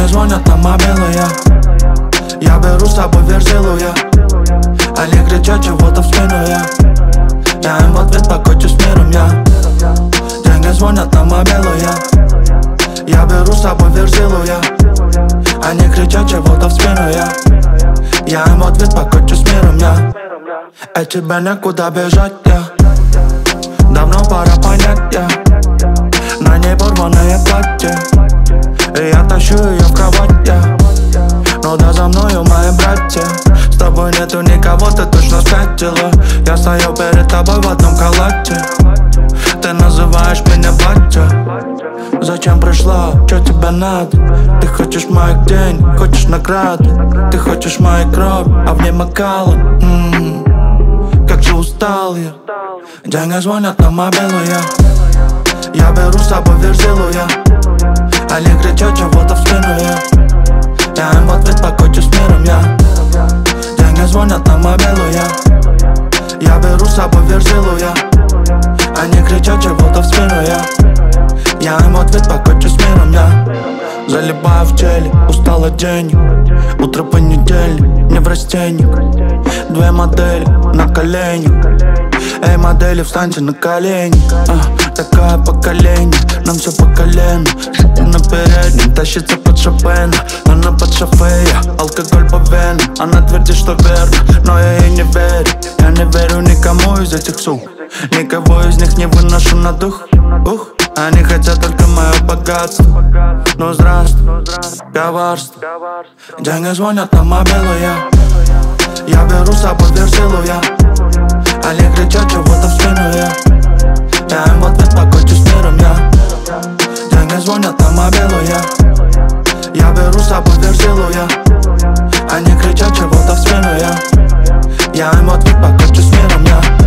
звонят на мобилу, я беру с собой верзилу, они кричат чего-то в спину, я им в ответ покончу с миром, деньги звонят на мобилу, я беру с собой верзилу, они кричат чего-то в спину, я им в ответ покончу с миром, тебе некуда бежать, давно пора понять, на ней порванное платье, и я тащу ее в кровать, но да за мною мои братья. С тобой нету никого, ты точно спятила. Я стою перед тобой в одном халате, ты называешь меня батя. Зачем пришла? Чё тебе надо? Ты хочешь моих денег, хочешь награды, ты хочешь мою кровь, а в ней Макалан. Как же устал я. Деньги звонят на мобилу, я беру с собой верзилу, они кричат чего-то в спину, я им в ответ покончу с миром, деньги звонят на мобилу, я беру с собой верзилу, они кричат чего-то в спину, я им в ответ покончу с миром, залипаю в теле, устал от денег. Утро понедельник, не в растениях. Две модели на коленях. Эй, модели, встаньте на колени. Такое поколение, нам все по колено. Жопу на переднем, тащится под Шопена. Она под шофе, алкоголь по венам. Она твердит, что верно, но я ей не верю. Я не верю никому из этих сук. Никого из них не выношу на дух. Они хотят только мое богатство. Ну здравствуй, коварство. Деньги звонят на мобилу, я беру с собой верзилу, они кричат чего-то в спину, я им в ответ покончу с миром, деньги звонят на мобилу, я беру с собой верзилу, они кричат чего-то в спину, я им в ответ покончу с миром,